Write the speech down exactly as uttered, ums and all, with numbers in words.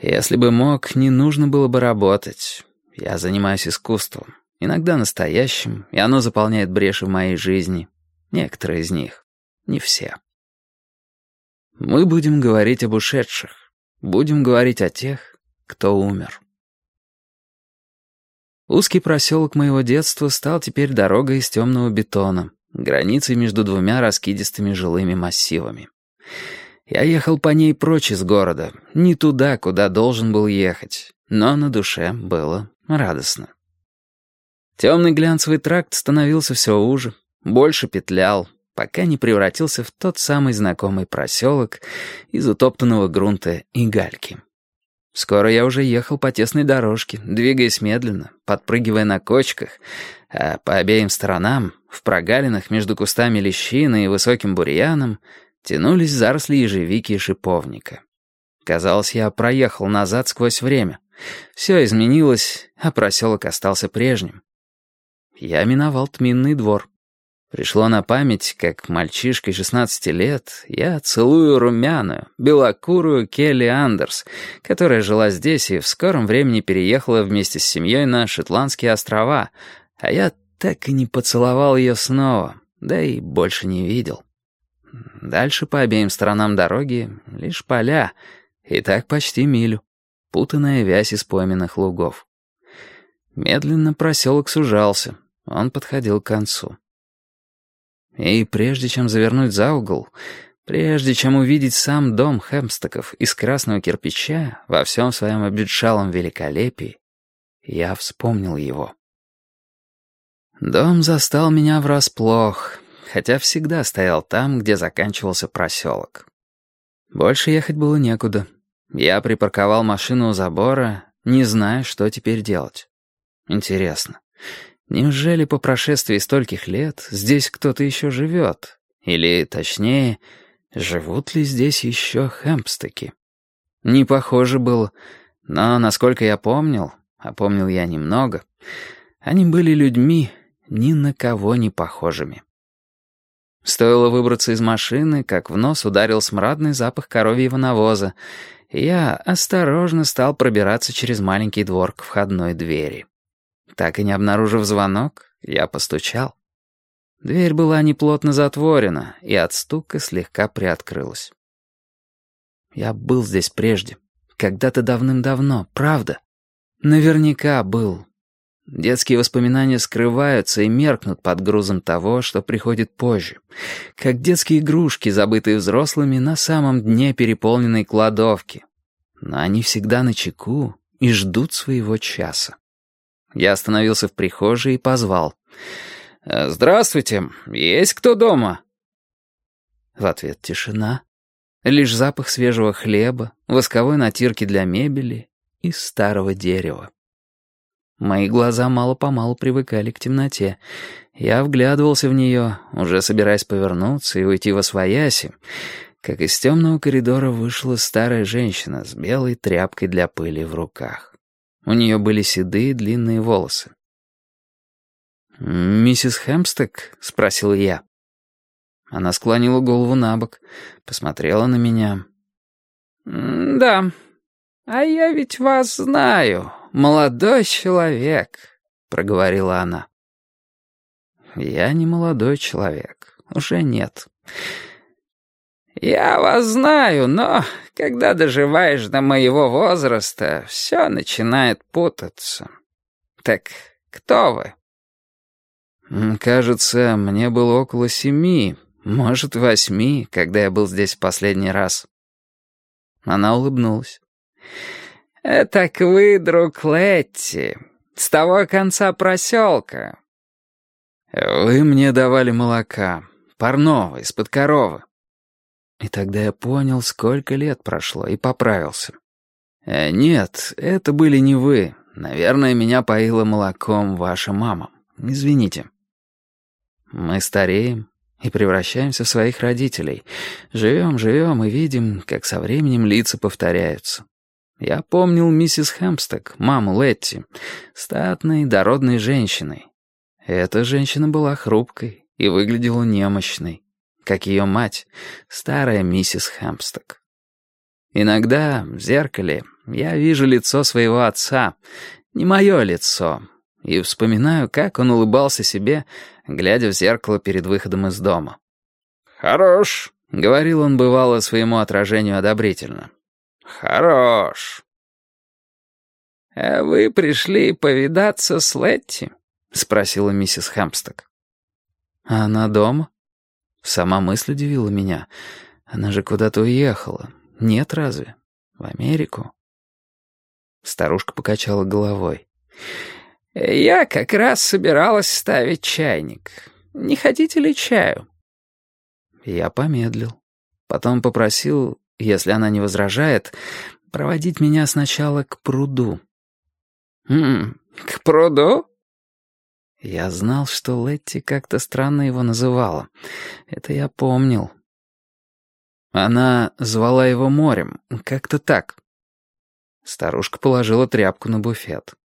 Если бы мог, не нужно было бы работать. Я занимаюсь искусством, иногда настоящим, и оно заполняет бреши в моей жизни. Некоторые из них, не все. Мы будем говорить об ушедших, будем говорить о тех, кто умер. Узкий проселок моего детства стал теперь дорогой из темного бетона, границей между двумя раскидистыми жилыми массивами. Я ехал по ней прочь из города, не туда, куда должен был ехать, но на душе было радостно. Темный глянцевый тракт становился все уже, больше петлял, пока не превратился в тот самый знакомый проселок из утоптанного грунта и гальки. Скоро я уже ехал по тесной дорожке, двигаясь медленно, подпрыгивая на кочках, а по обеим сторонам, в прогалинах между кустами лещины и высоким бурьяном, тянулись заросли ежевики и шиповника. Казалось, я проехал назад сквозь время. Все изменилось, а проселок остался прежним. Я миновал Тминный двор. Пришло на память, как мальчишкой шестнадцати лет я целую румяную, белокурую Келли Андерс, которая жила здесь и в скором времени переехала вместе с семьей на Шетландские острова, а я так и не поцеловал ее снова, да и больше не видел. Дальше по обеим сторонам дороги лишь поля, и так почти милю, путанная вязь из пойменных лугов. Медленно проселок сужался, он подходил к концу. И прежде чем завернуть за угол, прежде чем увидеть сам дом Хэмпстоков из красного кирпича во всем своем обветшалом великолепии, я вспомнил его. Дом застал меня врасплох, хотя всегда стоял там, где заканчивался проселок. Больше ехать было некуда. Я припарковал машину у забора, не зная, что теперь делать. Интересно, неужели по прошествии стольких лет здесь кто-то еще живет? Или, точнее, живут ли здесь еще Хэмпстоки? Не похоже было, но, насколько я помнил, а помнил я немного, они были людьми, ни на кого не похожими. Стоило выбраться из машины, как в нос ударил смрадный запах коровьего навоза, и я осторожно стал пробираться через маленький двор к входной двери. Так и не обнаружив звонок, я постучал. Дверь была неплотно затворена, и от стука слегка приоткрылась. Я был здесь прежде, когда-то давным-давно, правда. Наверняка был. Детские воспоминания скрываются и меркнут под грузом того, что приходит позже, как детские игрушки, забытые взрослыми на самом дне переполненной кладовки. Но они всегда начеку и ждут своего часа. Я остановился в прихожей и позвал. «Здравствуйте, есть кто дома?» В ответ тишина, лишь запах свежего хлеба, восковой натирки для мебели и старого дерева. Мои глаза мало-помалу привыкали к темноте. Я вглядывался в нее, уже собираясь повернуться и уйти восвояси, как из темного коридора вышла старая женщина с белой тряпкой для пыли в руках. У нее были седые длинные волосы. «Миссис Хэмпсток?» — спросил я. Она склонила голову на бок, посмотрела на меня. «Да, а я ведь вас знаю, молодой человек», — проговорила она. «Я не молодой человек, уже нет». «Я вас знаю, но когда доживаешь до моего возраста, все начинает путаться. Так кто вы?» «Кажется, мне было около семи, может, восьми, когда я был здесь в последний раз». Она улыбнулась. «Так вы друг Летти, с того конца проселка». «Вы мне давали молока, парного, из-под коровы». И тогда я понял, сколько лет прошло, и поправился. Э, «Нет, это были не вы. Наверное, меня поила молоком ваша мама. Извините». Мы стареем и превращаемся в своих родителей. Живем, живем и видим, как со временем лица повторяются. Я помнил миссис Хэмпсток, маму Летти, статной, дородной женщиной. Эта женщина была хрупкой и выглядела немощной, как ее мать, старая миссис Хэмпсток. Иногда в зеркале Я вижу лицо своего отца, не мое лицо, и вспоминаю, как он улыбался себе, глядя в зеркало перед выходом из дома. «Хорош», — говорил он бывало своему отражению одобрительно. «Хорош». «А вы пришли повидаться с Летти?» — спросила миссис Хэмпсток. «А она дома?» Сама мысль удивила меня. Она же куда-то уехала. Нет разве? В Америку? Старушка покачала головой. «Я как раз собиралась ставить чайник. Не хотите ли чаю?» Я помедлил. Потом попросил, если она не возражает, проводить меня сначала к пруду. «М-м, к пруду?» Я знал, что Летти как-то странно его называла. Это я помнил. Она звала его морем, как-то так. Старушка положила тряпку на буфет.